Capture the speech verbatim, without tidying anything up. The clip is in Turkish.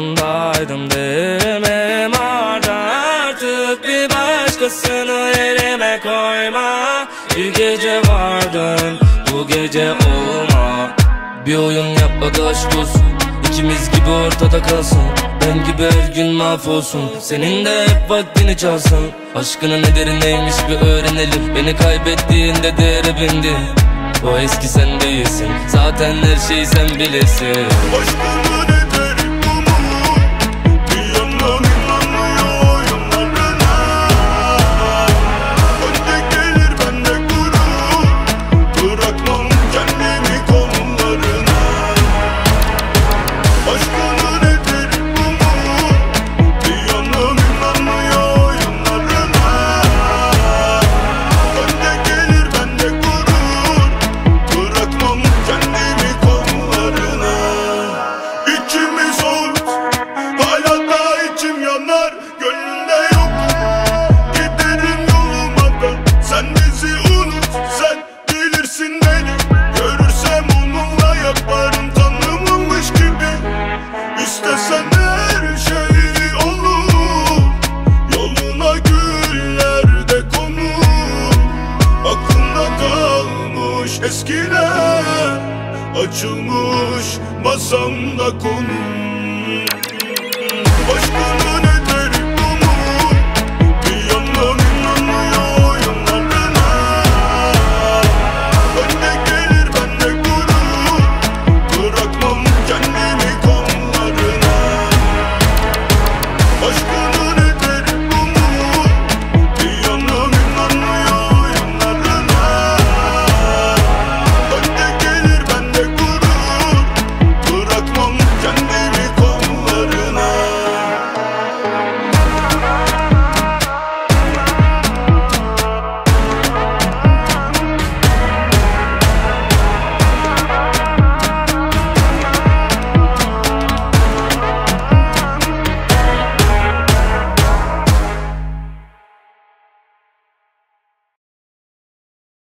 yanındaydım demem arda. Artık bir başkasını yerime koyma. Bir gece vardın, bu gece olma. Bir oyun yapmadı aşk olsun, İkimiz gibi ortada kalsın. Ben gibi her gün mahvolsun, senin de hep vaktini çalsın. Aşkının nedeni neymiş bir öğrenelim. Beni kaybettiğinde değere bindin. O eski sen değilsin, zaten her şeyi sen bilirsin. Aşkının nedeni bu mu? Bir yandan inanmıyor yanlarına. Önde gelir bende gurur, bırakmam kendimi kollarına. Aşkının nedeni bu mu? Bir yandan inanmıyor yanlarına. Önde gelir bende gurur, bırakmam kendimi kollarına. İçimi soğut, hala da içim yanar. Gönlümde yok, giderim yoluma da. Sen bizi unut, sen bilirsin beni. Görürsem onunla yaparım tanımamış gibi. İstesen her şey olur, yoluna güller de konur. Aklımda kalmış eskiler, açılmış masamda konu.